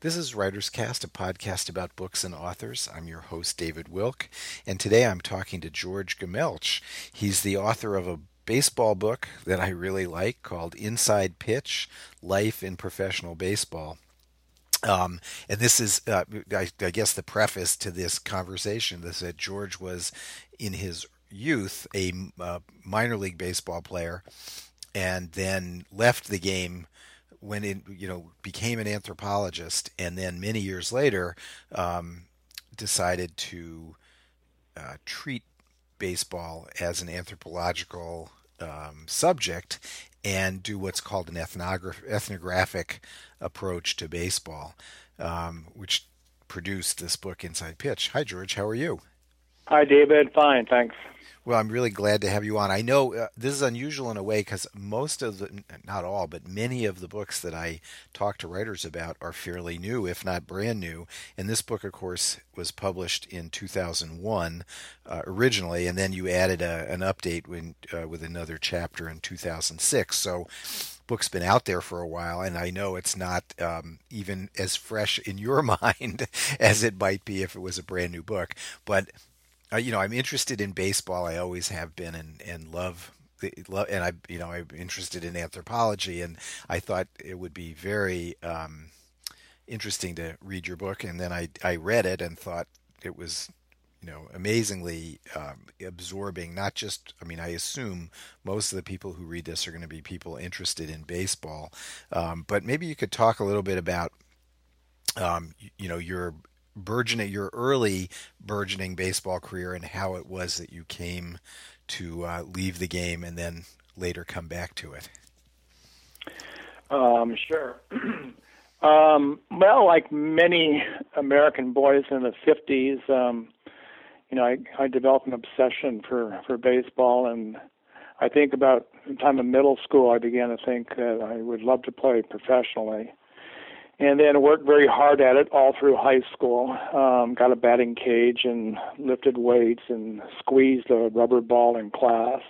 This is Writer's Cast, a podcast about books and authors. I'm your host, David Wilk, and today I'm talking to George Gmelch. He's the author of a baseball book that I really like called Inside Pitch: Life in Professional Baseball. And this is, I guess, the preface to this conversation is that George was, in his youth, a minor league baseball player, and then left the game when it became an anthropologist, and then many years later decided to treat baseball as an anthropological subject and do what's called an ethnographic approach to baseball, which produced this book, Inside Pitch. Hi, George. How are you? Hi, David. Fine, thanks. Well, I'm really glad to have you on. I know this is unusual in a way because most of the, not all, but many of the books that I talk to writers about are fairly new, if not brand new. And this book, of course, was published in 2001 originally, and then you added an update with another chapter in 2006. So book's been out there for a while, and I know it's not even as fresh in your mind as it might be if it was a brand new book. But I'm interested in baseball. I always have been, and and I'm interested in anthropology, and I thought it would be very interesting to read your book. And then I read it and thought it was, amazingly absorbing. Not just, I assume most of the people who read this are going to be people interested in baseball, but maybe you could talk a little bit about, your early burgeoning baseball career and how it was that you came to leave the game and then later come back to it. Sure. Well, like many American boys in the 50s, I developed an obsession for baseball, and I think about the time of middle school, I began to think that I would love to play professionally. And then worked very hard at it all through high school. Got a batting cage and lifted weights and squeezed a rubber ball in class.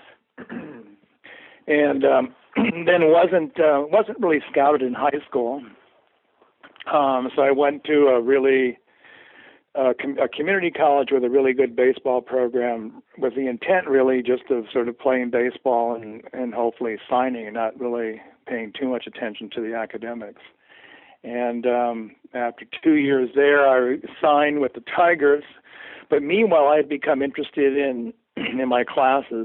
And then wasn't really scouted in high school. So I went to a community college with a really good baseball program, with the intent really just of sort of playing baseball and hopefully signing, and not really paying too much attention to the academics. And after 2 years there, I signed with the Tigers. But meanwhile, I had become interested in my classes,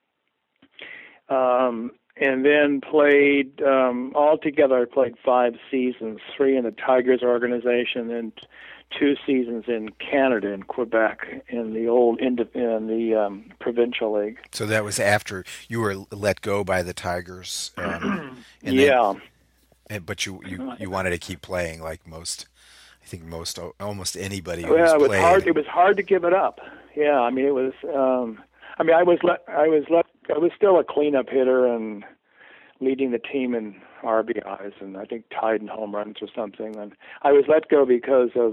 and then played altogether. I played 5 seasons, 3 in the Tigers organization, and 2 seasons in Canada, in Quebec, in the provincial league. So that was after you were let go by the Tigers. Yeah. But you wanted to keep playing, like almost anybody who's Well, played. It was hard to give it up. Yeah, it was. I was still a cleanup hitter and leading the team in RBIs, and I think tied in home runs or something. And I was let go because of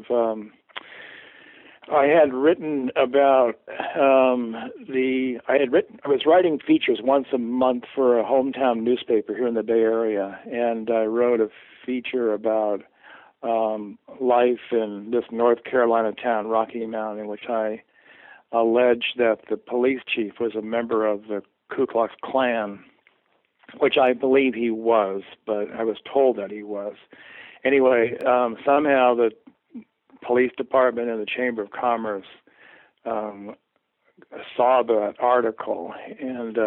I had written about I was writing features once a month for a hometown newspaper here in the Bay Area, and I wrote a feature about life in this North Carolina town, Rocky Mount, in which I alleged that the police chief was a member of the Ku Klux Klan, which I believe he was, but I was told that he was. Anyway, somehow the police department and the Chamber of Commerce saw that article, and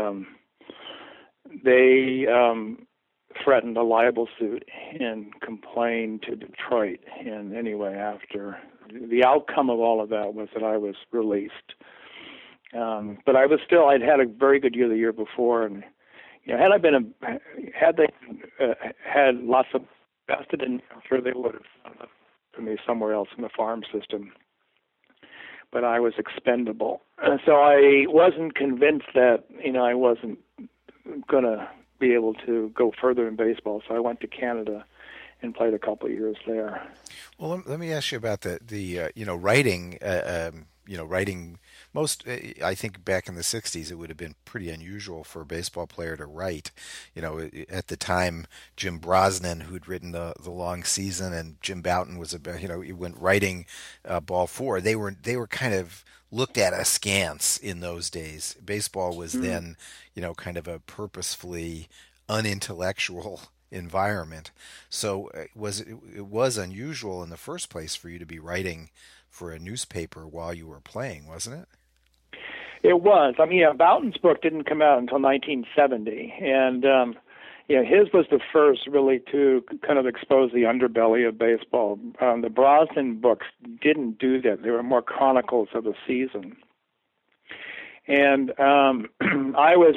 they threatened a libel suit and complained to Detroit. And anyway, after the outcome of all of that was that I was released. But I'd had a very good year the year before, and had they had lots of invested in, I'm sure they would have put me somewhere else in the farm system. But I was expendable, so I wasn't convinced that I wasn't going to be able to go further in baseball. So I went to Canada and played a couple of years there. Well, let me ask you about the writing. writing most. I think back in the '60s, it would have been pretty unusual for a baseball player to write. At the time, Jim Brosnan, who'd written the long season, and Jim Bouton was about, he went writing Ball Four. They were kind of looked at askance in those days. Baseball was then, kind of a purposefully unintellectual environment. So it was unusual in the first place for you to be writing for a newspaper while you were playing, wasn't it? It was. I mean, Bouton's book didn't come out until 1970, and his was the first really to kind of expose the underbelly of baseball. The Brosnan books didn't do that. They were more chronicles of the season. And I was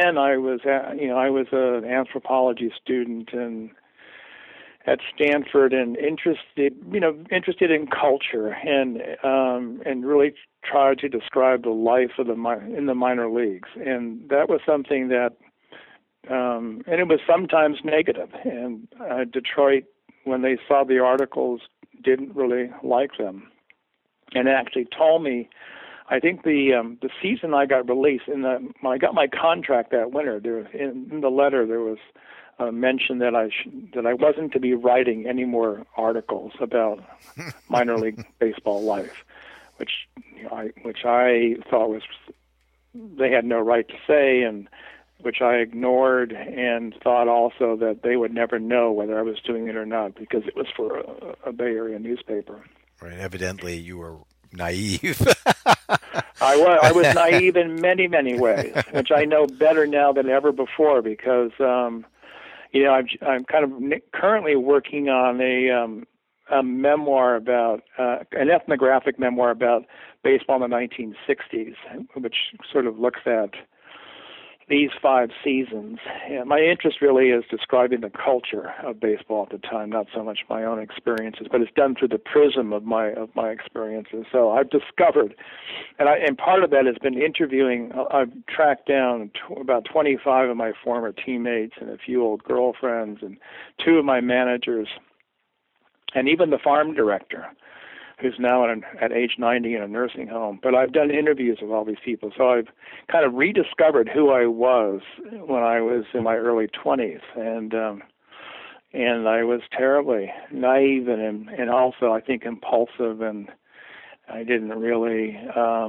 an anthropology student and at Stanford, and interested in culture, and really tried to describe the life of in the minor leagues, and that was something that, and it was sometimes negative. And Detroit, when they saw the articles, didn't really like them, and actually told me. I think the season I got released when I got my contract that winter, in the letter there was mention that I wasn't to be writing any more articles about minor league baseball life, which I thought was they had no right to say, and which I ignored, and thought also that they would never know whether I was doing it or not because it was for a Bay Area newspaper. Right. Evidently, you were naive. I was naive in many, many ways, which I know better now than ever before because, I'm kind of currently working on a memoir about, an ethnographic memoir about baseball in the 1960s, which sort of looks at these 5 seasons. And my interest really is describing the culture of baseball at the time, not so much my own experiences, but it's done through the prism of my experiences. So I've discovered, and part of that has been interviewing. I've tracked down about 25 of my former teammates and a few old girlfriends and 2 of my managers, and even the farm director, who's now at age 90 in a nursing home. But I've done interviews with all these people, so I've kind of rediscovered who I was when I was in my early 20s, and I was terribly naive and also I think impulsive, and I didn't really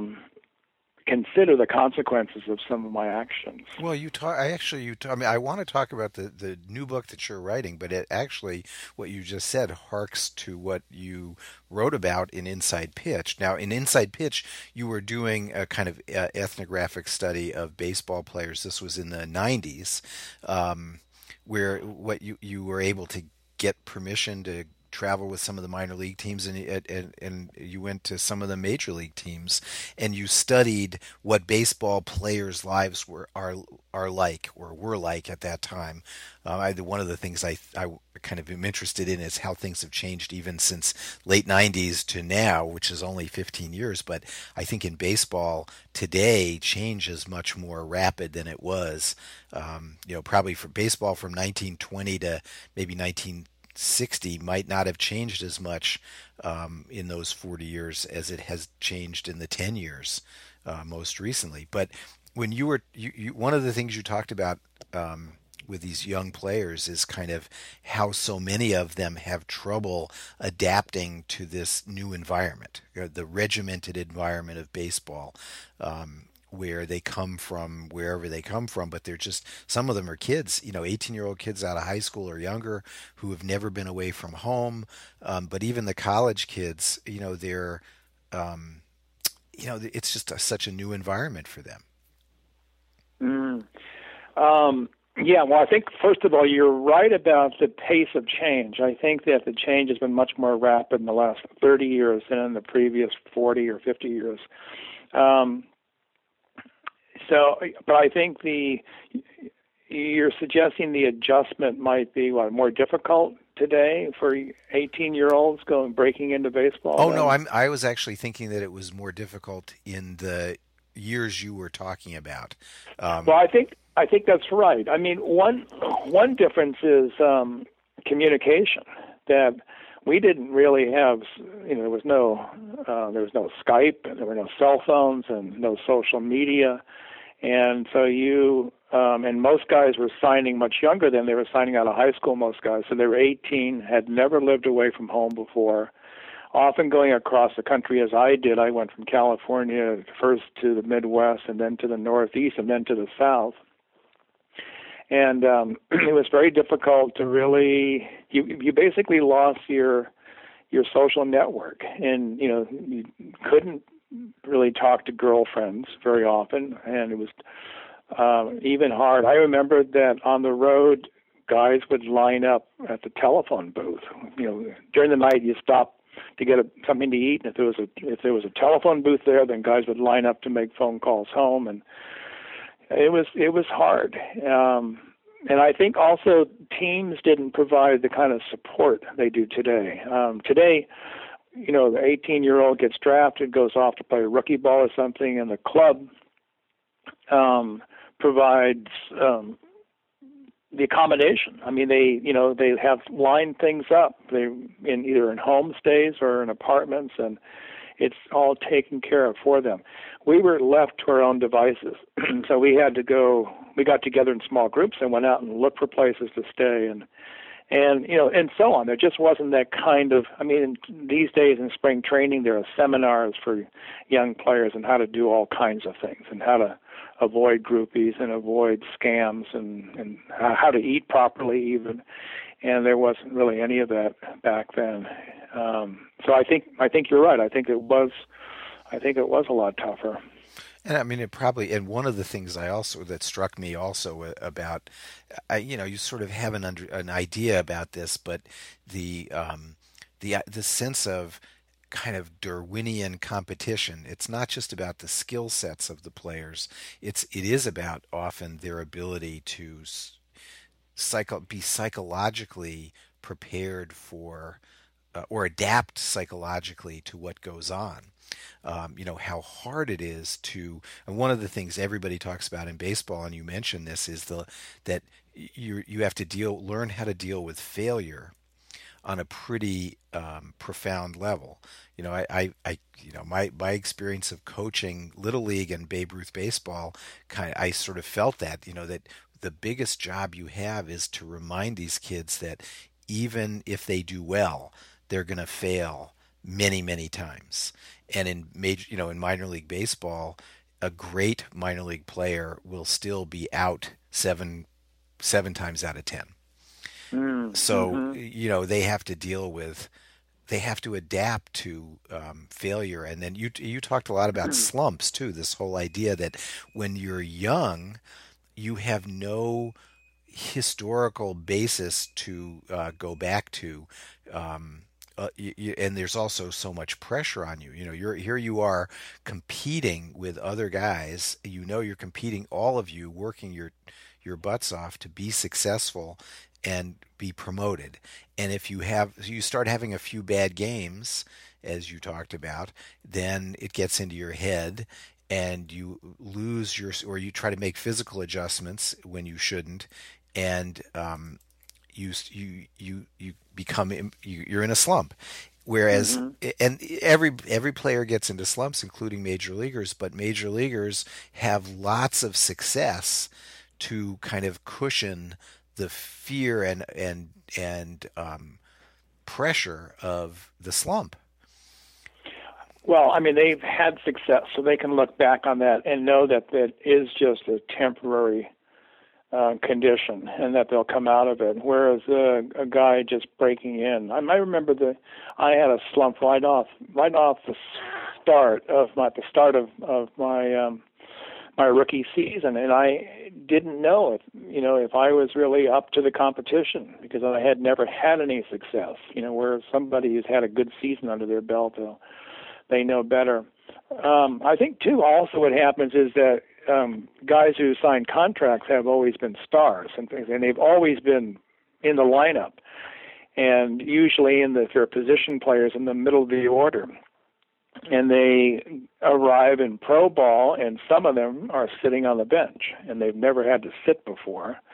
consider the consequences of some of my actions. Well, I mean, I want to talk about the new book that you're writing, but it actually, what you just said harks to what you wrote about in Inside Pitch. Now, in Inside Pitch, you were doing a kind of ethnographic study of baseball players. This was in the 90s, where what you were able to get permission to travel with some of the minor league teams, and you went to some of the major league teams, and you studied what baseball players' lives are like or were like at that time. One of the things I kind of am interested in is how things have changed even since late 90s to now, which is only 15 years. But I think in baseball today, change is much more rapid than it was. Probably for baseball from 1920 to maybe 1960 might not have changed as much in those 40 years as it has changed in the 10 years most recently. But when you were, one of the things you talked about with these young players is kind of how so many of them have trouble adapting to this new environment, the regimented environment of baseball. Where they come from, wherever they come from, but they're just, some of them are kids, 18-year-old kids out of high school or younger who have never been away from home. But even the college kids, they're, it's just such a new environment for them. Yeah, well, I think, first of all, you're right about the pace of change. I think that the change has been much more rapid in the last 30 years than in the previous 40 or 50 years. But I think you're suggesting the adjustment might be more difficult today for 18-year-olds breaking into baseball. Oh no, I was actually thinking that it was more difficult in the years you were talking about. Well, I think that's right. I mean, one difference is communication. That we didn't really have, there was no Skype, and there were no cell phones, and no social media, and so and most guys were signing much younger than they were signing out of high school. Most guys, so they were 18, had never lived away from home before, often going across the country as I did. I went from California first to the Midwest, and then to the Northeast, and then to the South. And it was very difficult to really. You basically lost your social network, and you couldn't really talk to girlfriends very often, and it was even hard. I remember that on the road, guys would line up at the telephone booth. During the night, you stopped to get something to eat, and if there was a telephone booth there, then guys would line up to make phone calls home, and it was hard. And I think also teams didn't provide the kind of support they do today. Today, the 18-year-old gets drafted, goes off to play rookie ball or something, and the club provides the accommodation. I mean, they have lined things up. They either in homestays or in apartments, and it's all taken care of for them. We were left to our own devices, so we got together in small groups and went out and looked for places to stay, and so on. There just wasn't that kind of. I mean, these days in spring training, there are seminars for young players on how to do all kinds of things and how to avoid groupies and avoid scams and how to eat properly even. And there wasn't really any of that back then. So I think you're right. I think it was a lot tougher. And I mean, and one of the things that struck me also about, you sort of have an idea about this, but the sense of kind of Darwinian competition. It's not just about the skill sets of the players. It is about often their ability to be psychologically prepared for or adapt psychologically to what goes on. How hard it is and one of the things everybody talks about in baseball, and you mentioned this, is that you have to learn how to deal with failure on a pretty profound level. My experience of coaching Little League and Babe Ruth baseball, I sort of felt that, that the biggest job you have is to remind these kids that even if they do well, they're going to fail many, many times. And in in minor league baseball, a great minor league player will still be out seven times out of 10. So, they have to adapt to failure. And then you talked a lot about slumps too, this whole idea that when you're young, you have no historical basis to go back to. And there's also so much pressure on you. You are competing with other guys. You're competing, all of you working your butts off to be successful and be promoted. And if you start having a few bad games, as you talked about, then it gets into your head and you lose or you try to make physical adjustments when you shouldn't, and you're in a slump. Whereas, and every player gets into slumps, including major leaguers, but major leaguers have lots of success to kind of cushion the fear and pressure of the slump. Well, I mean, they've had success, so they can look back on that and know that that is just a temporary condition, and that they'll come out of it. Whereas a guy just breaking in, I remember I had a slump right off the start of my rookie season, and I didn't know if I was really up to the competition, because I had never had any success. Where somebody who's had a good season under their belt, they know better. I think too, also what happens is that guys who sign contracts have always been stars and things, and they've always been in the lineup, and usually if they're position players, in the middle of the order. And they arrive in pro ball, and some of them are sitting on the bench, and they've never had to sit before.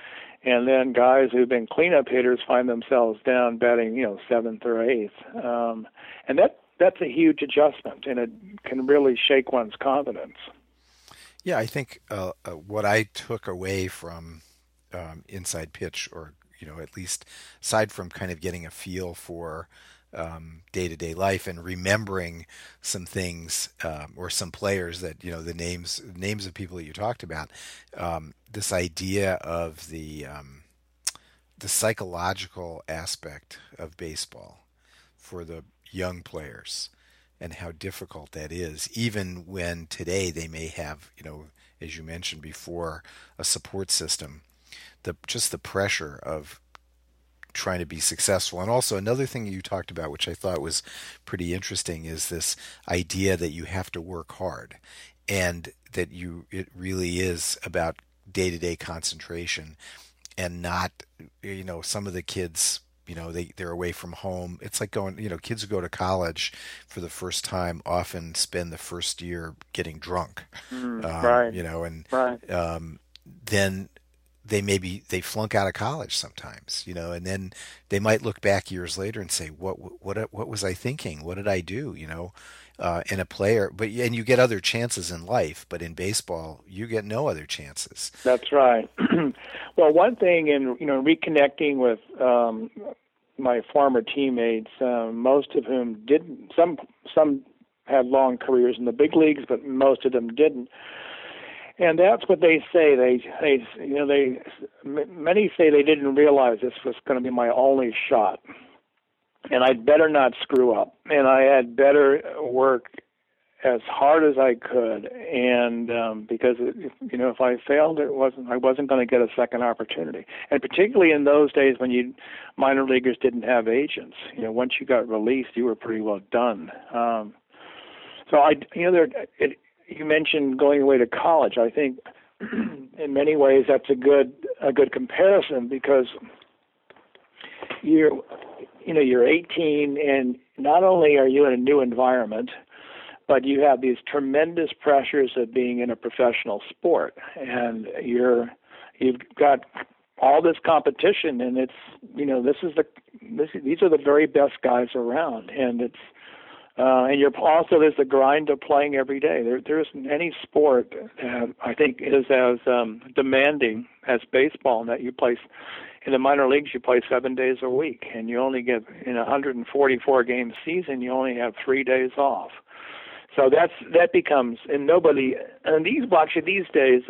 And then guys who've been cleanup hitters find themselves down batting, seventh or eighth. And that's a huge adjustment, and it can really shake one's confidence. Yeah, I think what I took away from Inside Pitch, or at least aside from kind of getting a feel for day-to-day life and remembering some things or some players that the names of people that you talked about, this idea of the psychological aspect of baseball for the young players and how difficult that is, even when today they may have, as you mentioned before, a support system. Just the pressure of trying to be successful. And also another thing you talked about, which I thought was pretty interesting, is this idea that you have to work hard, and that it really is about day-to-day concentration, and not, some of the kids, they're away from home. It's like going, kids who go to college for the first time often spend the first year getting drunk, right. And right. Then they flunk out of college sometimes, and then they might look back years later and say, what was I thinking? What did I do? And a player, and you get other chances in life, but in baseball, you get no other chances. That's right. Well, one thing in, reconnecting with my former teammates, most of whom didn't, some had long careers in the big leagues, but most of them didn't. And that's what they say. Many say they didn't realize this was going to be my only shot, and I'd better not screw up, and I had better work as hard as I could, and because if I failed, I wasn't going to get a second opportunity, and particularly in those days when minor leaguers didn't have agents. Once you got released, you were pretty well done. You mentioned going away to college. I think in many ways that's a good comparison, because you're 18, and not only are you in a new environment, but you have these tremendous pressures of being in a professional sport, and you've got all this competition, and it's these are the very best guys around, and it's and there's the grind of playing every day. There isn't any sport that I think is as demanding as baseball, in that you play in the minor leagues. You play 7 days a week, and you only get, in a 144 game season, you only have 3 days off. So that becomes, and these days,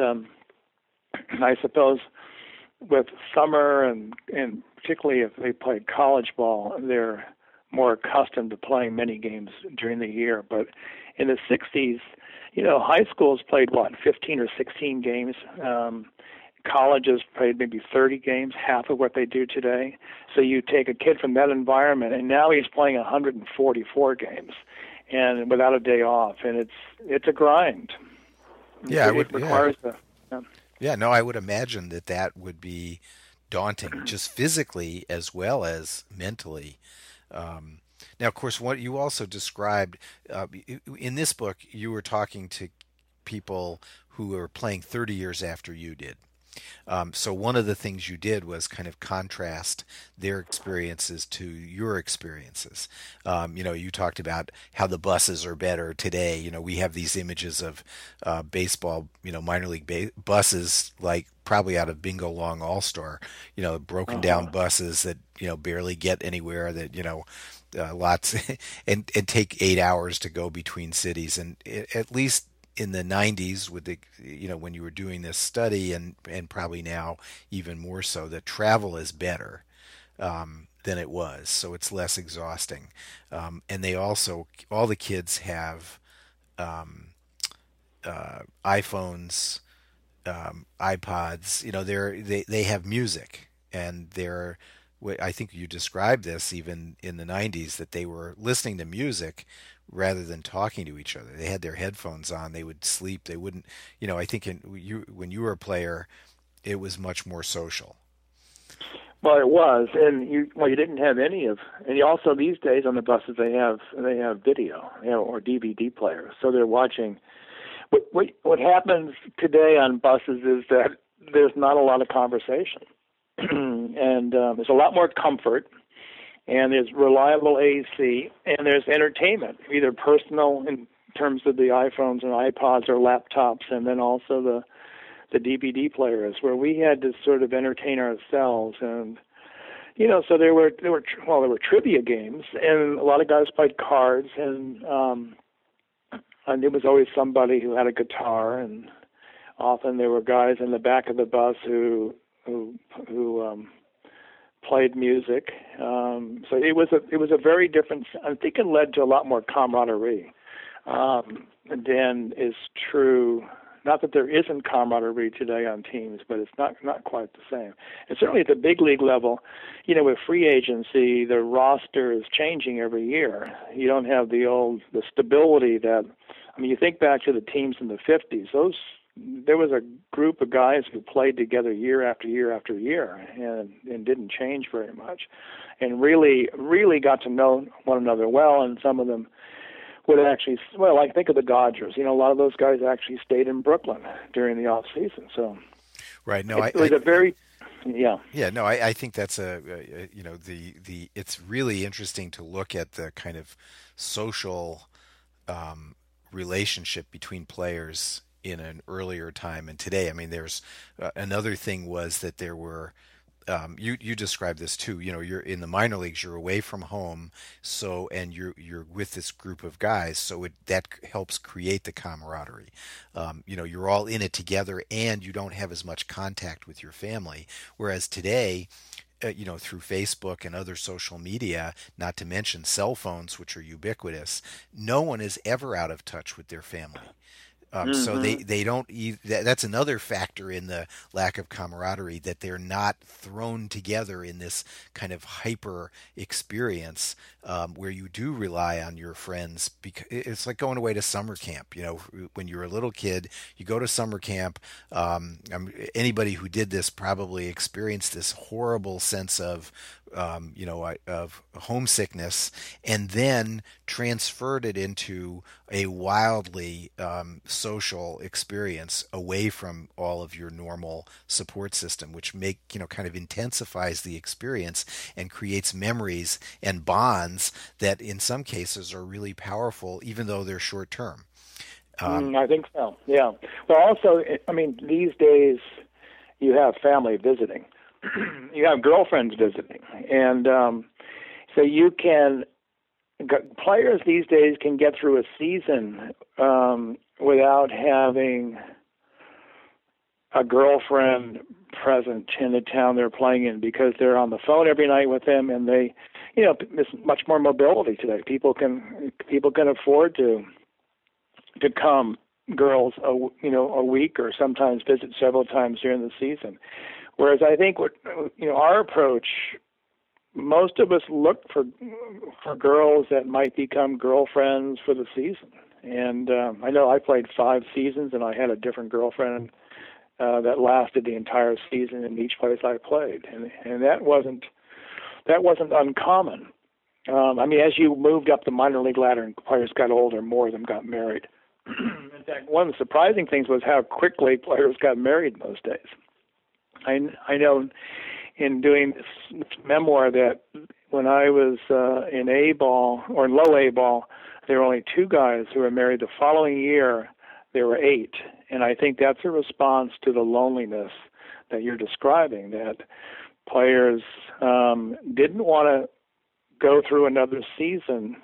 I suppose, with summer and particularly if they play college ball, they're more accustomed to playing many games during the year. But in the 60s, high schools played 15 or 16 games. Colleges played maybe 30 games, half of what they do today. So you take a kid from that environment, and now he's playing 144 games, and without a day off, and it's a grind. Yeah, it requires I would imagine that would be daunting, just physically as well as mentally. Now, of course, what you also described in this book, you were talking to people who were playing 30 years after you did. So one of the things you did was kind of contrast their experiences to your experiences. You talked about how the buses are better today. We have these images of baseball, minor league buses, like probably out of Bingo Long All-Star, broken down buses that, barely get anywhere, that, lots and take 8 hours to go between cities. And at least in the 90s, with the when you were doing this study, and probably now even more so, that travel is better than it was, so it's less exhausting. And they also, all the kids have iPhones, iPods. They have music, and I think you described this even in the 90s, that they were listening to music rather than talking to each other. They had their headphones on. They would sleep. They wouldn't, I think when you were a player, it was much more social. Well, it was, and you didn't have any of, and also these days on the buses they have video, or DVD players, so they're watching. What happens today on buses is that there's not a lot of conversation. and there's a lot more comfort, and there's reliable AC, and there's entertainment, either personal in terms of the iPhones and iPods or laptops, and then also the DVD players, where we had to sort of entertain ourselves. And so there were trivia games, and a lot of guys played cards, and there was always somebody who had a guitar, and often there were guys in the back of the bus who played music. So it was a very different. I think it led to a lot more camaraderie than is true. Not that there isn't camaraderie today on teams, but it's not quite the same. And certainly at the big league level, with free agency, the roster is changing every year. You don't have the stability that. I mean, you think back to the teams in the 50s. There was a group of guys who played together year after year after year and didn't change very much, and really got to know one another well. And some of them would actually, I think of the Dodgers. A lot of those guys actually stayed in Brooklyn during the off season. So, right. No, it was a very, yeah. Yeah, no, I think that's it's really interesting to look at the kind of social relationship between players in an earlier time and today. I mean, there's another thing was that there were you described this too. You're in the minor leagues, you're away from home, and you're with this group of guys, so that helps create the camaraderie. You're all in it together, and you don't have as much contact with your family. Whereas today, through Facebook and other social media, not to mention cell phones, which are ubiquitous, no one is ever out of touch with their family. So they don't. That's another factor in the lack of camaraderie, that they're not thrown together in this kind of hyper experience where you do rely on your friends. Because it's like going away to summer camp. When you're a little kid, you go to summer camp. Anybody who did this probably experienced this horrible sense of homesickness, and then transferred it into a wildly social experience away from all of your normal support system, which kind of intensifies the experience and creates memories and bonds that in some cases are really powerful, even though they're short term. I think so. Yeah. Well, also, I mean, these days you have family visiting. You have girlfriends visiting, and so you can. Players these days can get through a season without having a girlfriend present in the town they're playing in, because they're on the phone every night with them, and there's much more mobility today. People can afford to come girls a week, or sometimes visit several times during the season. Whereas I think our approach, most of us look for girls that might become girlfriends for the season. And I know I played 5 seasons, and I had a different girlfriend that lasted the entire season in each place I played, and that wasn't uncommon. I mean, as you moved up the minor league ladder and players got older, more of them got married. In fact, one of the surprising things was how quickly players got married in those days. I know in doing this memoir that when I was in A-ball, or in low A-ball, there were only 2 guys who were married. The following year, there were 8. And I think that's a response to the loneliness that you're describing, that players didn't want to go through another season,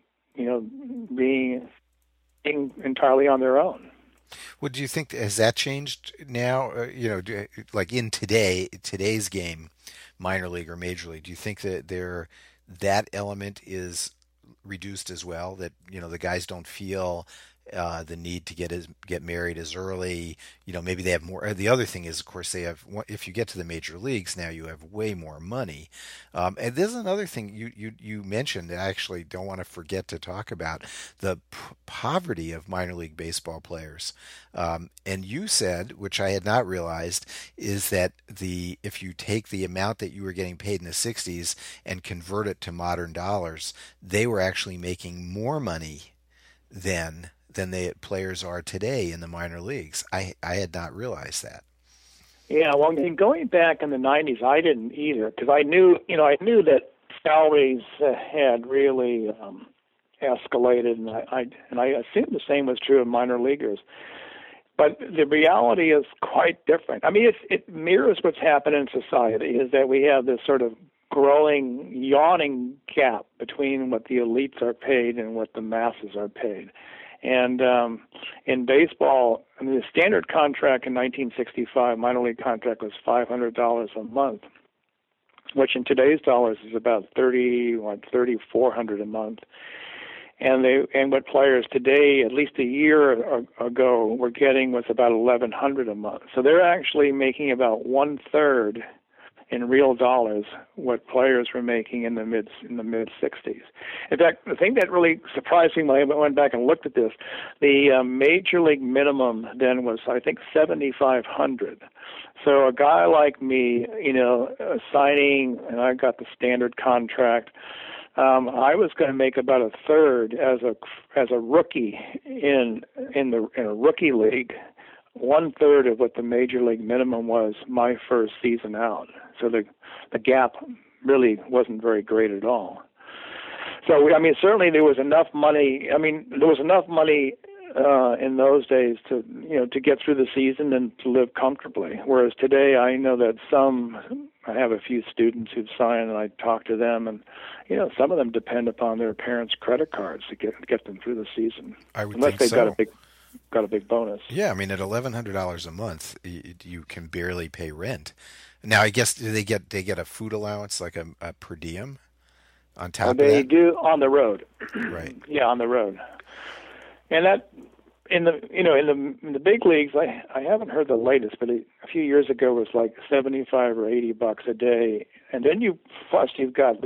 being entirely on their own. Well, do you think, has that changed now? Like in today's game, minor league or major league, do you think that that element is reduced as well? That the guys don't feel the need to get married as early. Maybe they have more. The other thing is, of course, they have. If you get to the major leagues now, you have way more money. And there's another thing you mentioned that I actually don't want to forget to talk about: the poverty of minor league baseball players. And you said, which I had not realized, is that if you take the amount that you were getting paid in the '60s and convert it to modern dollars, they were actually making more money than the players are today in the minor leagues. I had not realized that. Yeah, well, and going back in the '90s, I didn't either because I knew that salaries had really escalated, and I assumed the same was true of minor leaguers. But the reality is quite different. I mean, it mirrors what's happened in society. Is that we have this sort of growing, yawning gap between what the elites are paid and what the masses are paid. And in baseball, I mean, the standard contract in 1965, minor league contract, was $500 a month, which in today's dollars is about 3,400 a month. And what players today, at least a year ago, were getting was about 1,100 a month. So they're actually making about 1/3 in real dollars what players were making in the mid 60s. In fact, the thing that really surprised me when I went back and looked at this, the major league minimum then was, I think, 7,500. So a guy like me, signing, and I got the standard contract. I was going to make about 1/3 as a rookie in a rookie league, 1/3 of what the major league minimum was my first season out. So the gap really wasn't very great at all. So I mean, certainly there was enough money. I mean, there was enough money in those days to get through the season and to live comfortably. Whereas today, I know that I have a few students who've signed, and I talk to them, and some of them depend upon their parents' credit cards to get them through the season. I would unless think they've so. got a big bonus. Yeah, I mean, at $1,100 a month, you can barely pay rent. Now, I guess do they get a food allowance, like a per diem on top of that? They do on the road. Right. Yeah, on the road. And that in the big leagues, I haven't heard the latest, but a few years ago it was like $75 or $80 a day, and then you've got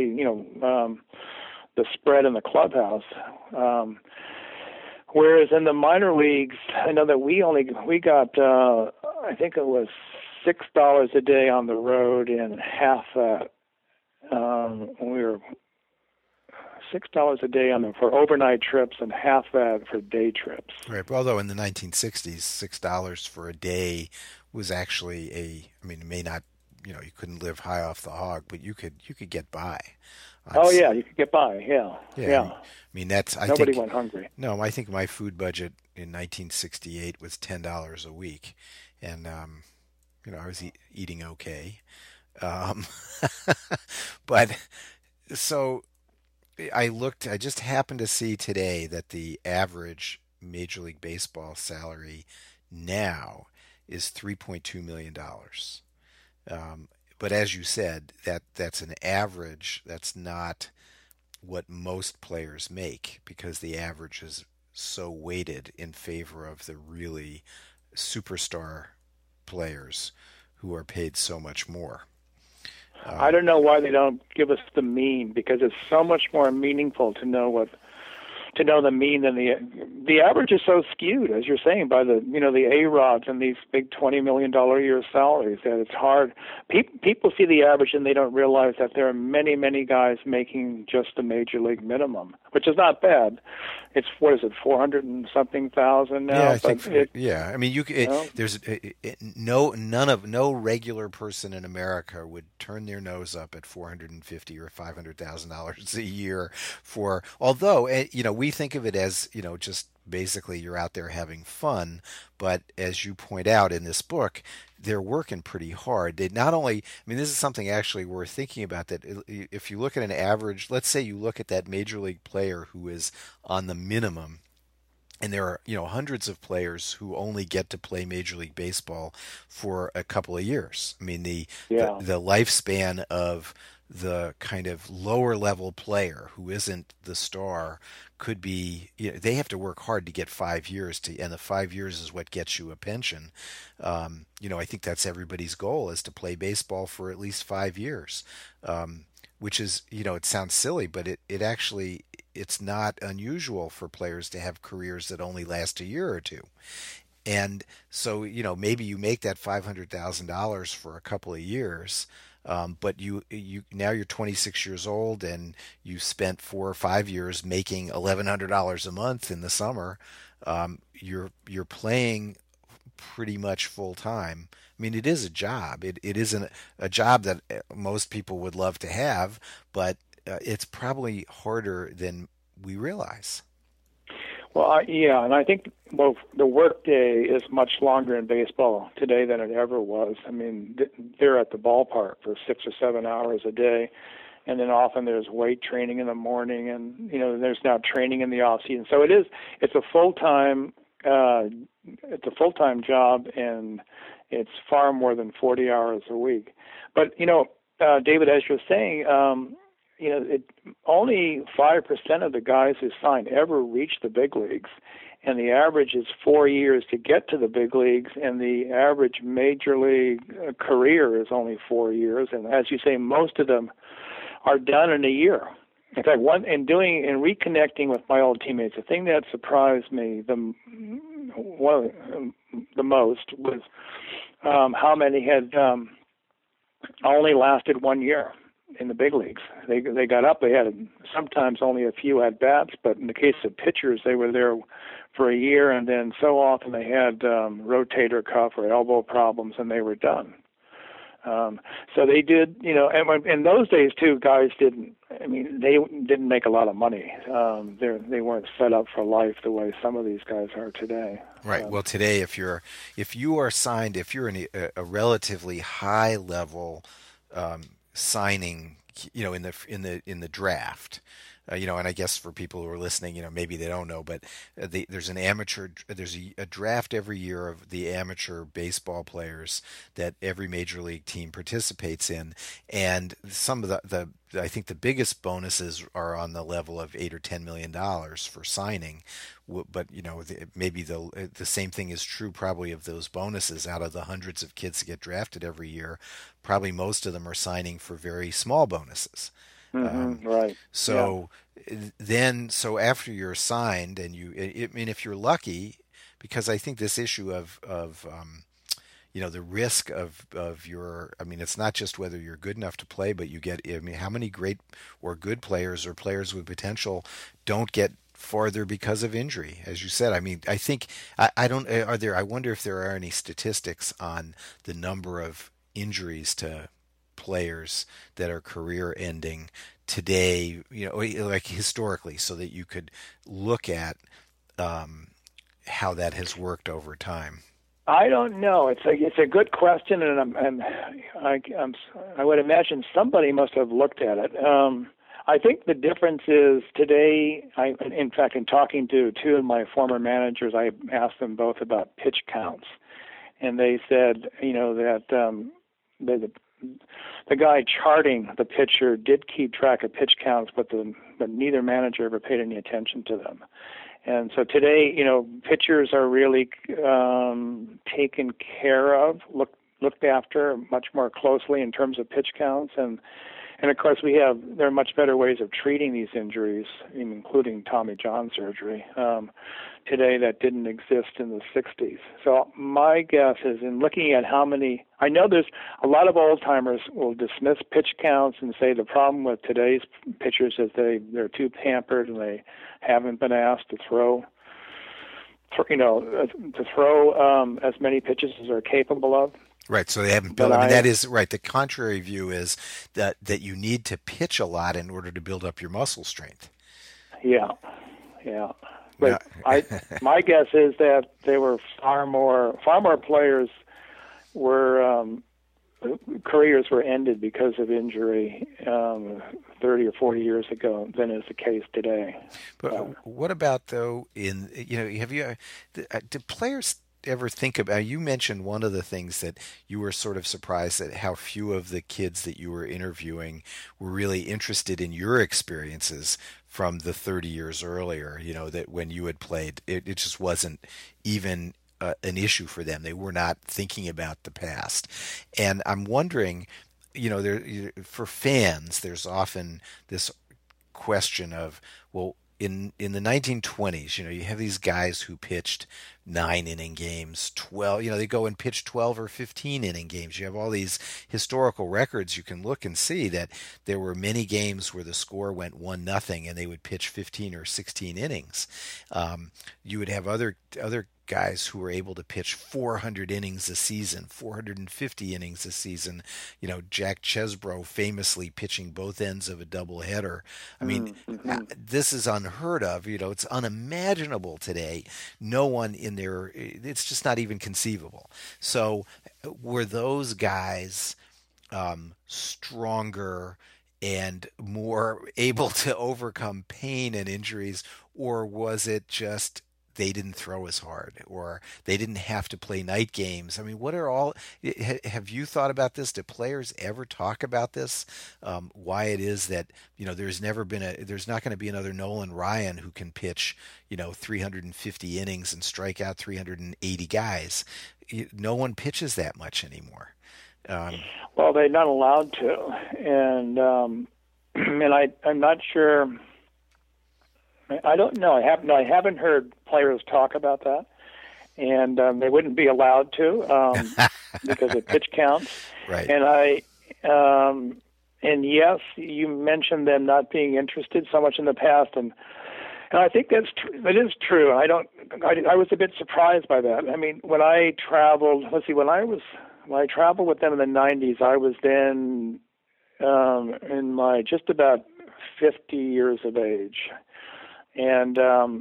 the spread in the clubhouse. Whereas in the minor leagues, I know that we got I think it was $6 a day on the road, and half that when we were $6 a day for overnight trips, and half that for day trips. Right. Although in the 1960s, $6 for a day was actually it may not, you couldn't live high off the hog, but you could get by. Yeah, you could get by. Yeah. I mean that's nobody went hungry. No, I think my food budget in 1968 was $10 a week, and I was eating okay, but so. I just happened to see today that the average Major League Baseball salary now is $3.2 million. But as you said, that's an average. That's not what most players make, because the average is so weighted in favor of the really superstar players who are paid so much more. I don't know why they don't give us the mean, because it's so much more meaningful to know the mean than the average is so skewed, as you're saying, by the A-Rods and these big $20 million a year salaries, that it's hard. People see the average and they don't realize that there are many, many guys making just the major league minimum, which is not bad. It's 400 and something thousand now. Yeah, I think. I mean, there's no regular person in America would turn their nose up at $450,000 or $500,000 a year for. Although we think of it as just basically you're out there having fun, but as you point out in this book, they're working pretty hard. They not only, this is something actually worth thinking about, that if you look at an average, let's say you look at that major league player who is on the minimum, and there are hundreds of players who only get to play Major League Baseball for a couple of years. I mean, the lifespan of the kind of lower level player who isn't the star could be, they have to work hard to get 5 years and the 5 years is what gets you a pension. I think that's everybody's goal, is to play baseball for at least 5 years, which is, it sounds silly, but it actually, it's not unusual for players to have careers that only last a year or two. And so, maybe you make that $500,000 for a couple of years, but you now you're 26 years old and you spent 4 or 5 years making $1,100 a month in the summer. You're playing pretty much full time. I mean, it is a job. It isn't a job that most people would love to have, but it's probably harder than we realize. Well, yeah, and I think the workday is much longer in baseball today than it ever was. I mean, they're at the ballpark for 6 or 7 hours a day, and then often there's weight training in the morning, and there's now training in the off season. So it's a full time job, and it's far more than 40 hours a week. But David, as you're saying, only 5% of the guys who sign ever reach the big leagues, and the average is 4 years to get to the big leagues, and the average major league career is only 4 years. And as you say, most of them are done in a year. In fact, reconnecting with my old teammates, the thing that surprised me the most was how many had only lasted 1 year in the big leagues. They got up. They had sometimes only a few at bats, but in the case of pitchers, they were there for a year, and then so often they had rotator cuff or elbow problems, and they were done. So they did, and in those days too, guys didn't. I mean, they didn't make a lot of money. They weren't set up for life the way some of these guys are today. Right. Well, today, if you are signed, if you're in a relatively high level signing, in the draft, and I guess for people who are listening, maybe they don't know, but there's a draft every year of the amateur baseball players that every major league team participates in, and some of the I think the biggest bonuses are on the level of $8 or $10 million for signing, but maybe the same thing is true probably of those bonuses. Out of the hundreds of kids that get drafted every year, probably most of them are signing for very small bonuses. Right. So so after you're signed, and if you're lucky, because I think this issue of the risk of your, I mean, it's not just whether you're good enough to play, but how many great or good players or players with potential don't get farther because of injury, as you said. I mean, I think I wonder if there are any statistics on the number of injuries to players that are career ending today, like historically, so that you could look at how that has worked over time. I don't know. It's a good question, and I would imagine somebody must have looked at it. I think the difference is today. In fact, in talking to two of my former managers, I asked them both about pitch counts, and they said, that the guy charting the pitcher did keep track of pitch counts, but neither manager ever paid any attention to them. And so today, pitchers are really taken care of, looked after much more closely in terms of pitch counts, and of course there are much better ways of treating these injuries, including Tommy John surgery, today that didn't exist in the 60s. So my guess is, in looking at how many, I know there's a lot of old timers will dismiss pitch counts and say the problem with today's pitchers is they're too pampered and they haven't been asked to throw as many pitches as they're capable of. Right, so they haven't built. I mean, that is right. The contrary view is that you need to pitch a lot in order to build up your muscle strength. Yeah. But my guess is that there were far more players careers were ended because of injury 30 or 40 years ago than is the case today. But what about though? Do players ever think about? You mentioned one of the things that you were sort of surprised at how few of the kids that you were interviewing were really interested in your experiences from the 30 years earlier, that when you had played, it just wasn't even an issue for them. They were not thinking about the past. And I'm wondering, for fans, there's often this question of, well, in the 1920s, you have these guys who pitched 9-inning games, 12, they go and pitch 12 or 15-inning games. You have all these historical records. You can look and see that there were many games where the score went 1-0 and they would pitch 15 or 16 innings. You would have other guys who were able to pitch 400 innings a season, 450 innings a season. Jack Chesbrough famously pitching both ends of a doubleheader. I mean, Mm-hmm. this is unheard of. It's unimaginable today. No one in there, it's just not even conceivable. So were those guys stronger and more able to overcome pain and injuries, or was it just they didn't throw as hard, or they didn't have to play night games? I mean, have you thought about this? Do players ever talk about this? Why it is that, there's not going to be another Nolan Ryan who can pitch, 350 innings and strike out 380 guys. No one pitches that much anymore. Well, they're not allowed to, and I'm not sure. I don't know. I haven't heard players talk about that, and they wouldn't be allowed to because of pitch counts. Right. And yes, you mentioned them not being interested so much in the past, and I think that is true. I was a bit surprised by that. I mean, when I traveled, when I traveled with them in the 90s, I was then in my just about 50 years of age. And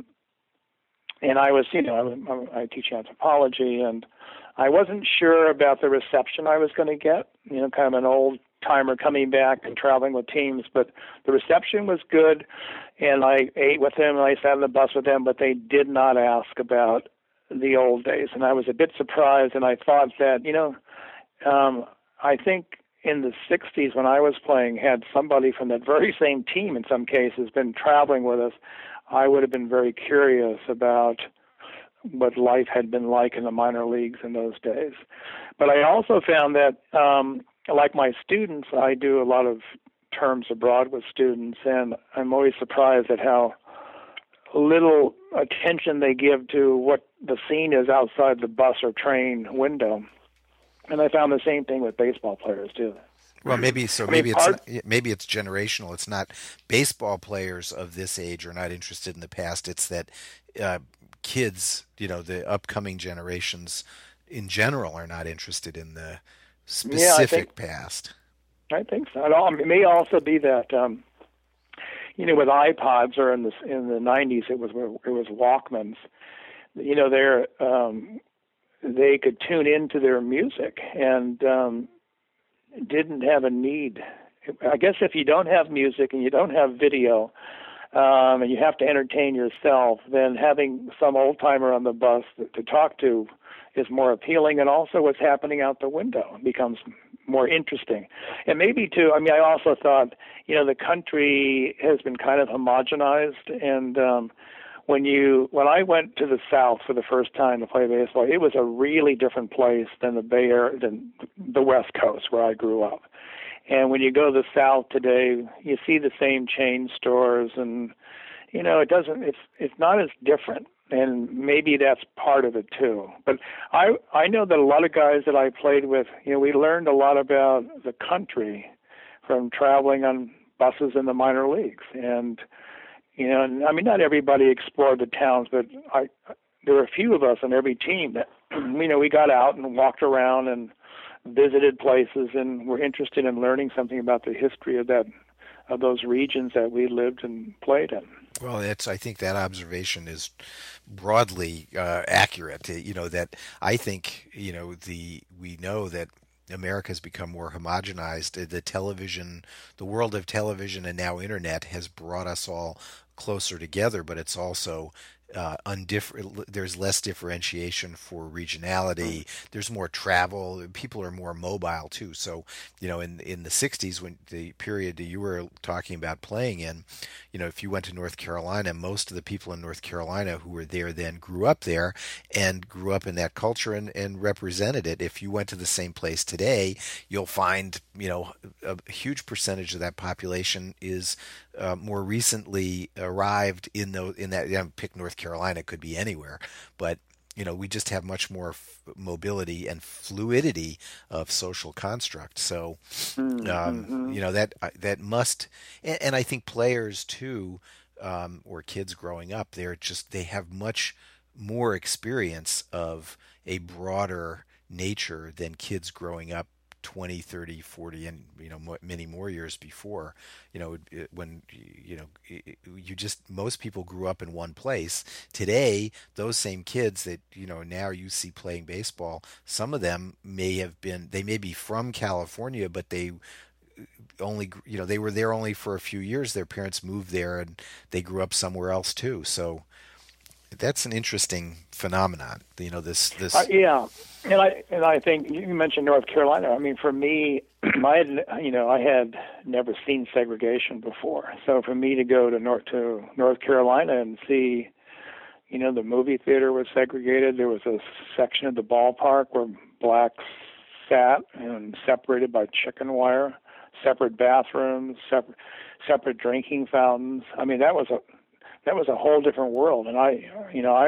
I was, I teach anthropology, and I wasn't sure about the reception I was going to get, kind of an old timer coming back and traveling with teams, but the reception was good, and I ate with them, and I sat on the bus with them, but they did not ask about the old days, and I was a bit surprised, and I thought that, I think in the 60s when I was playing, had somebody from that very same team in some cases been traveling with us, I would have been very curious about what life had been like in the minor leagues in those days. But I also found that, like my students, I do a lot of terms abroad with students, and I'm always surprised at how little attention they give to what the scene is outside the bus or train window. And I found the same thing with baseball players too. Well, maybe it's generational. It's not baseball players of this age are not interested in the past. It's that kids, the upcoming generations in general, are not interested in the specific past. I think so. It may also be that with iPods, or in the 90s it was Walkmans. They could tune into their music and didn't have a need. I guess if you don't have music and you don't have video, and you have to entertain yourself, then having some old timer on the bus to talk to is more appealing, and also what's happening out the window becomes more interesting. And maybe too, I also thought, the country has been kind of homogenized, and when I went to the South for the first time to play baseball, it was a really different place than than the West Coast where I grew up. And when you go to the South today, you see the same chain stores, and it's not as different. And maybe that's part of it too. But I know that a lot of guys that I played with, we learned a lot about the country from traveling on buses in the minor leagues. And not everybody explored the towns, but there were a few of us on every team that, we got out and walked around and visited places, and were interested in learning something about the history of those regions that we lived and played in. Well, I think that observation is broadly accurate. That I think, we know that America has become more homogenized. The world of television and now internet has brought us all closer together, but it's also there's less differentiation for regionality. There's more travel. People are more mobile too. So, in the 60s, when the period that you were talking about playing in, if you went to North Carolina, most of the people in North Carolina who were there then grew up there and grew up in that culture and represented it. If you went to the same place today, you'll find, a huge percentage of that population is more recently arrived in that. Pick North Carolina, it could be anywhere, but we just have much more mobility and fluidity of social construct. So, that must, and I think players too, or kids growing up, they have much more experience of a broader nature than kids growing up 20, 30, 40, and many more years before. When you just most people grew up in one place. Today, those same kids that now you see playing baseball, some of them they may be from California, but they only they were there only for a few years. Their parents moved there and they grew up somewhere else too. So that's an interesting phenomenon. Yeah, and I think you mentioned North Carolina. I mean, for me, I had never seen segregation before. So for me to go to North Carolina and see, the movie theater was segregated. There was a section of the ballpark where blacks sat and separated by chicken wire, separate bathrooms, separate drinking fountains. I mean, that was a whole different world, and I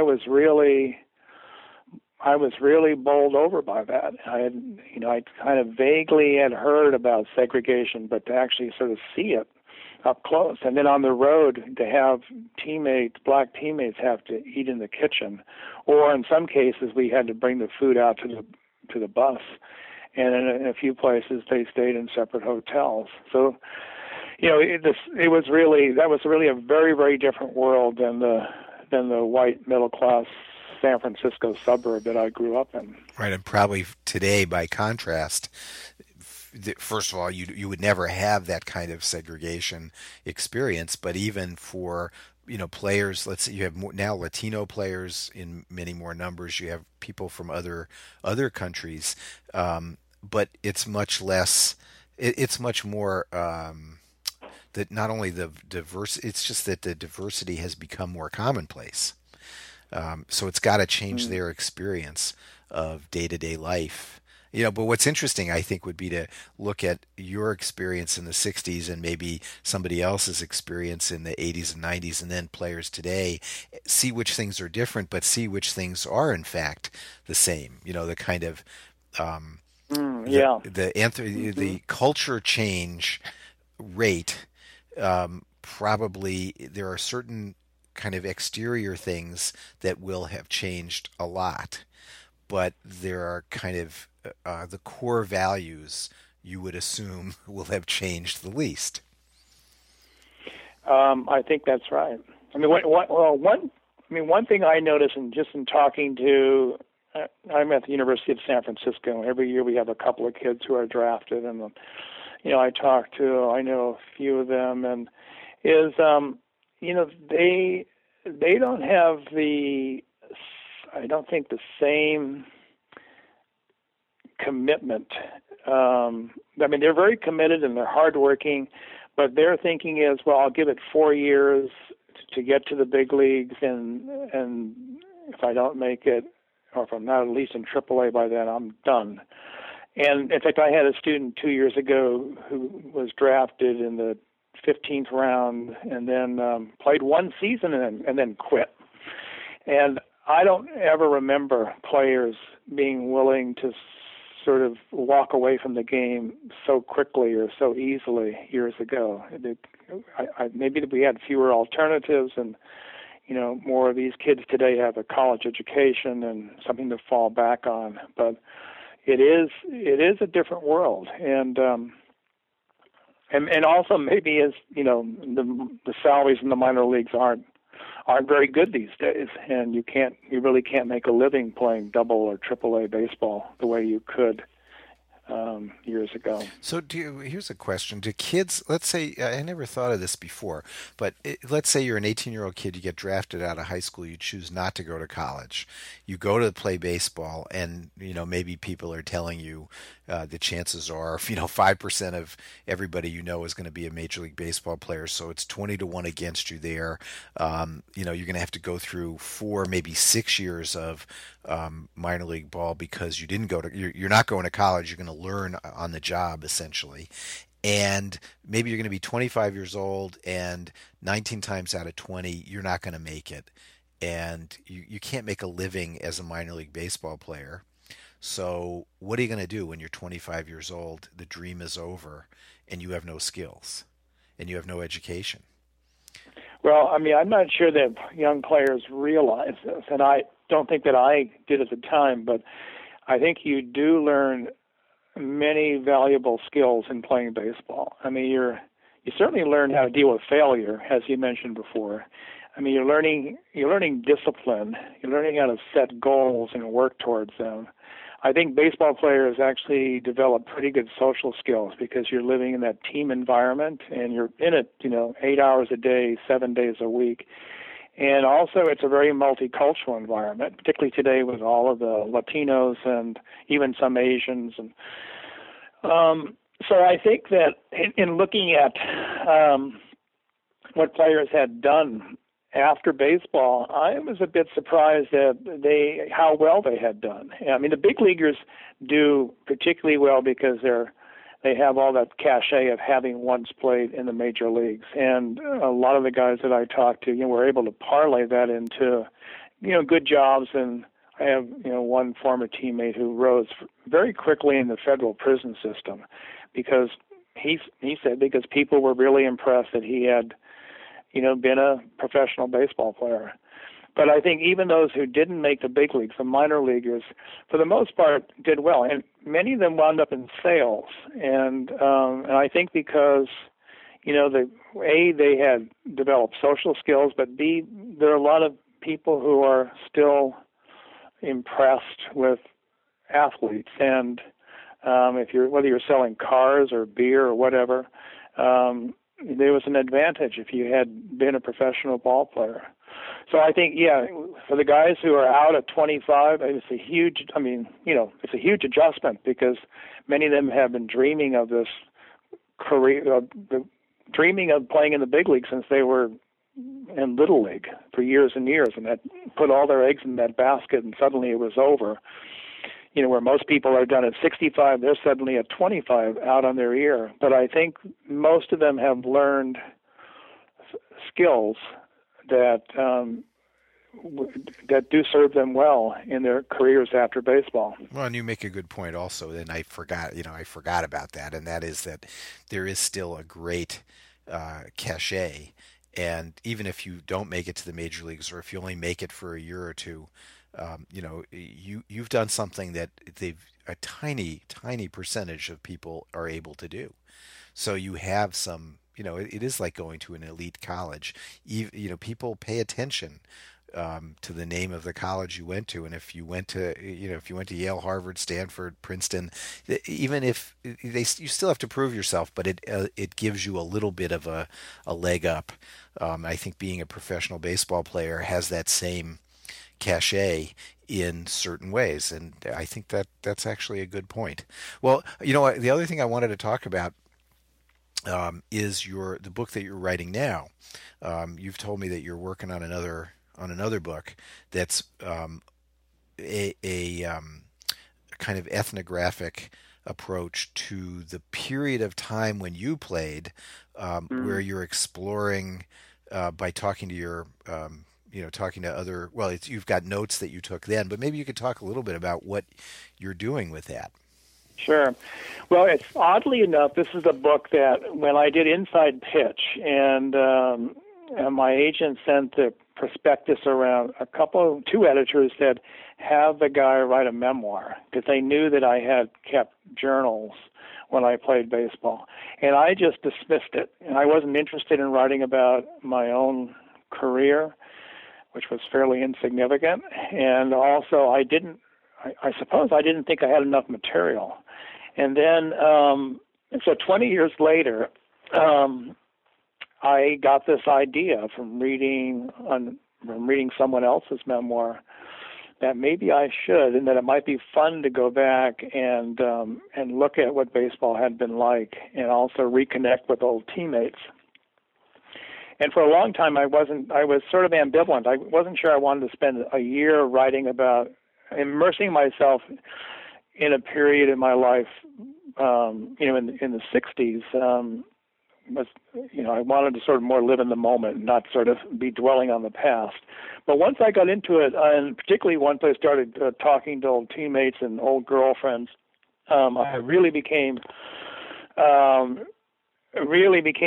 was really bowled over by that. I kind of vaguely had heard about segregation, but to actually sort of see it up close, and then on the road to have black teammates have to eat in the kitchen, or in some cases we had to bring the food out to the bus, and in a few places they stayed in separate hotels. So, that was really a very, very different world than the white middle class San Francisco suburb that I grew up in. Right, and probably today, by contrast, first of all, you would never have that kind of segregation experience. But even for players, let's say you have now Latino players in many more numbers. You have people from other countries, but it's much less. It's much more. That not only the diverse, it's just that the diversity has become more commonplace. So it's got to change their experience of day-to-day life. But what's interesting, I think, would be to look at your experience in the 60s and maybe somebody else's experience in the 80s and 90s, and then players today, see which things are different, but see which things are, in fact, the same. The kind of the culture change rate. Probably there are certain kind of exterior things that will have changed a lot, but there are kind of the core values you would assume will have changed the least. I think that's right. I mean, one thing I notice in talking to, I'm at the University of San Francisco. Every year we have a couple of kids who are drafted, and I know a few of them, and they don't have I don't think the same commitment. I mean, they're very committed and they're hardworking, but their thinking is, well, I'll give it 4 years to get to the big leagues, and if I don't make it, or if I'm not at least in AAA by then, I'm done. And in fact, I had a student 2 years ago who was drafted in the 15th round and then played one season and then quit. And I don't ever remember players being willing to sort of walk away from the game so quickly or so easily years ago. Maybe we had fewer alternatives, and more of these kids today have a college education and something to fall back on. But it is a different world, and also maybe the salaries in the minor leagues aren't very good these days, and you really can't make a living playing double or AAA baseball the way you could years ago. So here's a question. Do kids, let's say, I never thought of this before, but let's say you're an 18-year-old kid, you get drafted out of high school, you choose not to go to college. You go to play baseball, and maybe people are telling you the chances are 5% of everybody is going to be a Major League Baseball player, so it's 20-1 against you there. You're going to have to go through 4, maybe 6 years of minor league ball because you're not going to college. You're going to learn on the job, essentially. And maybe you're going to be 25 years old, and 19 times out of 20, you're not going to make it. And you can't make a living as a minor league baseball player. So what are you going to do when you're 25 years old, the dream is over, and you have no skills, and you have no education? Well, I mean, I'm not sure that young players realize this, and I don't think that I did at the time, but I think you do learn many valuable skills in playing baseball. I mean, you certainly learn how to deal with failure, as you mentioned before. I mean, you're learning discipline. You're learning how to set goals and work towards them. I think baseball players actually develop pretty good social skills because you're living in that team environment and you're in it, 8 hours a day, 7 days a week. And also it's a very multicultural environment, particularly today with all of the Latinos and even some Asians. And so I think that in looking at what players had done after baseball, I was a bit surprised at how well they had done. I mean, the big leaguers do particularly well because they have all that cachet of having once played in the major leagues, and a lot of the guys that I talked to, were able to parlay that into, good jobs. And I have, one former teammate who rose very quickly in the federal prison system because he said because people were really impressed that he had been a professional baseball player. But I think even those who didn't make the big leagues, the minor leaguers, for the most part, did well. And many of them wound up in sales. And I think because, they had developed social skills, but B, there are a lot of people who are still impressed with athletes. And whether you're selling cars or beer or whatever, there was an advantage if you had been a professional ball player. So I think, for the guys who are out at 25, it's a huge adjustment because many of them have been dreaming of this career, dreaming of playing in the big league since they were in Little League for years and years, and that put all their eggs in that basket, and suddenly it was over. Where most people are done at 65, they're suddenly at 25 out on their ear. But I think most of them have learned skills that do serve them well in their careers after baseball. Well, and you make a good point also, and I forgot about that, and that is that there is still a great cachet, and even if you don't make it to the major leagues, or if you only make it for a year or two, you've done something that a tiny percentage of people are able to do. So you have some, it is like going to an elite college. People pay attention to the name of the college you went to, and if you went to Yale, Harvard, Stanford, Princeton, even if you still have to prove yourself, but it gives you a little bit of a leg up. I think being a professional baseball player has that same cachet in certain ways, and I think that's actually a good point. Well, the other thing I wanted to talk about is the book that you're writing now. You've told me that you're working on another book that's a kind of ethnographic approach to the period of time when you played, where you're exploring by talking to your talking to other, you've got notes that you took then, but maybe you could talk a little bit about what you're doing with that. Sure. Well, it's oddly enough, this is a book that when I did Inside Pitch, and my agent sent the prospectus around, two editors said, have the guy write a memoir, because they knew that I had kept journals when I played baseball. And I just dismissed it. And I wasn't interested in writing about my own career, which was fairly insignificant. And also I suppose I didn't think I had enough material. And then, so 20 years later, I got this idea from reading someone else's memoir that maybe I should, and that it might be fun to go back and look at what baseball had been like, and also reconnect with old teammates. And for a long time, I was sort of ambivalent. I wasn't sure I wanted to spend a year writing about immersing myself in a period in my life, in the 60s. I wanted to sort of more live in the moment and not sort of be dwelling on the past. But once I got into it, and particularly once I started talking to old teammates and old girlfriends, I really became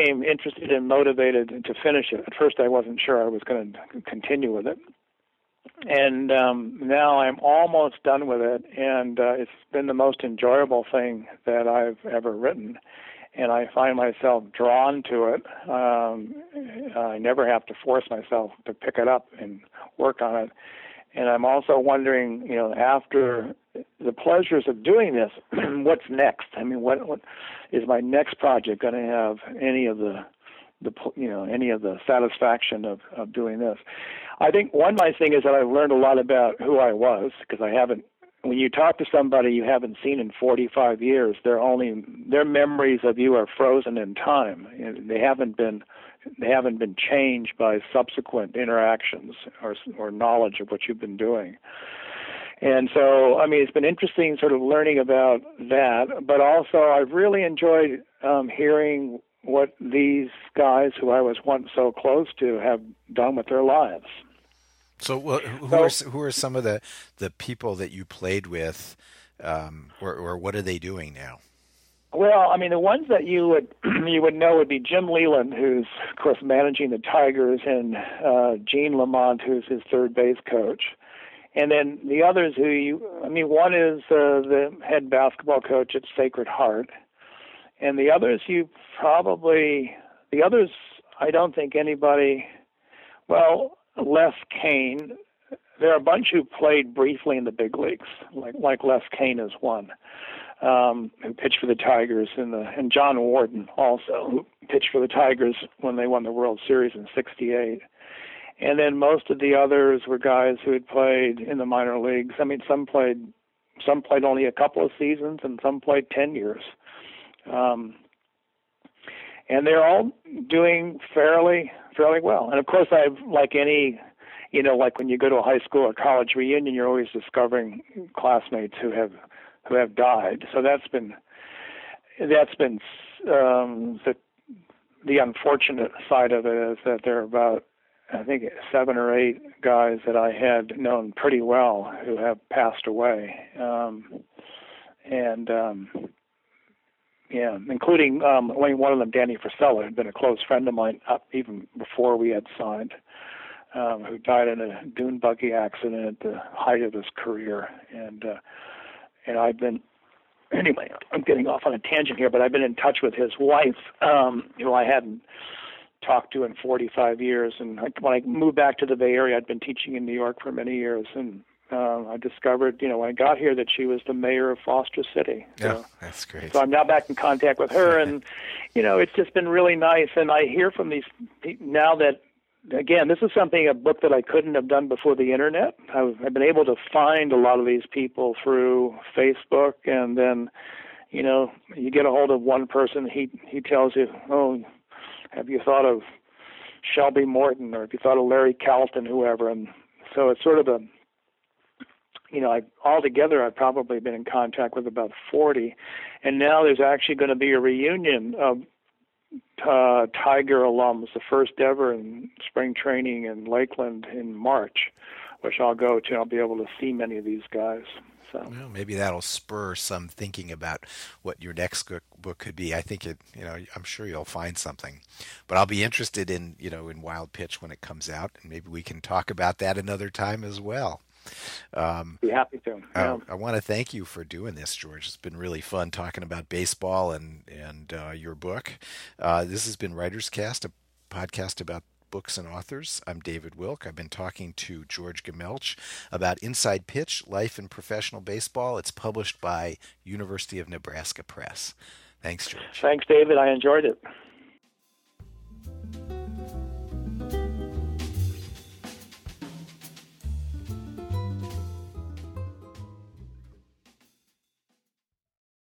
interested and motivated to finish it. At first, I wasn't sure I was going to continue with it. And now I'm almost done with it, and it's been the most enjoyable thing that I've ever written. And I find myself drawn to it. I never have to force myself to pick it up and work on it. And I'm also wondering, after the pleasures of doing this, what's next? I mean, what is my next project going to have any of the satisfaction of doing this? I think one nice thing is that I've learned a lot about who I was, because I haven't. When you talk to somebody you haven't seen in 45 years, their memories of you are frozen in time. They haven't been changed by subsequent interactions or knowledge of what you've been doing. And so, I mean, it's been interesting sort of learning about that, but also I've really enjoyed hearing what these guys who I was once so close to have done with their lives. So, who are some of the people that you played with, or what are they doing now? Well, I mean, the ones that you would know would be Jim Leland, who's of course managing the Tigers, and Gene Lamont, who's his third base coach. And then the others one is the head basketball coach at Sacred Heart, and the others I don't think anybody. Well, Les Kane. There are a bunch who played briefly in the big leagues, like Les Kane is one, who pitched for the Tigers, and John Warden also, who pitched for the Tigers when they won the World Series in '68. And then most of the others were guys who had played in the minor leagues. I mean, some played only a couple of seasons, and some played 10 years. And they're all doing fairly well. And of course, like when you go to a high school or college reunion, you're always discovering classmates who have died. So that's been the unfortunate side of it, is that there are about, I think, 7 or 8 guys that I had known pretty well who have passed away, including one of them, Danny Frisella, had been a close friend of mine even before we had signed, who died in a dune buggy accident at the height of his career, and I've been. Anyway, I'm getting off on a tangent here, but I've been in touch with his wife, who I hadn't talked to in 45 years. And when I moved back to the Bay Area, I'd been teaching in New York for many years, and I discovered, when I got here, that she was the mayor of Foster City. Yeah, that's great. So I'm now back in contact with her, and it's just been really nice. And I hear from these now that, again, this is a book that I couldn't have done before the internet. I've been able to find a lot of these people through Facebook, and then, you get a hold of one person, he tells you, oh, have you thought of Shelby Morton, or have you thought of Larry Calton, whoever? And so it's sort of altogether I've probably been in contact with about 40, and now there's actually going to be a reunion of Tiger alums, the first ever in spring training in Lakeland in March, which I'll go to. I'll be able to see many of these guys. So well, maybe that'll spur some thinking about what your next book could be. I think I'm sure you'll find something, but I'll be interested in Wild Pitch when it comes out, and maybe we can talk about that another time as well. Be happy to. Yeah. I want to thank you for doing this, George. It's been really fun talking about baseball and your book. This has been Writers Cast, a podcast about books and authors. I'm David Wilk. I've been talking to George Gemelch about Inside Pitch, Life in Professional Baseball. It's published by University of Nebraska Press. Thanks, George. Thanks, David. I enjoyed it.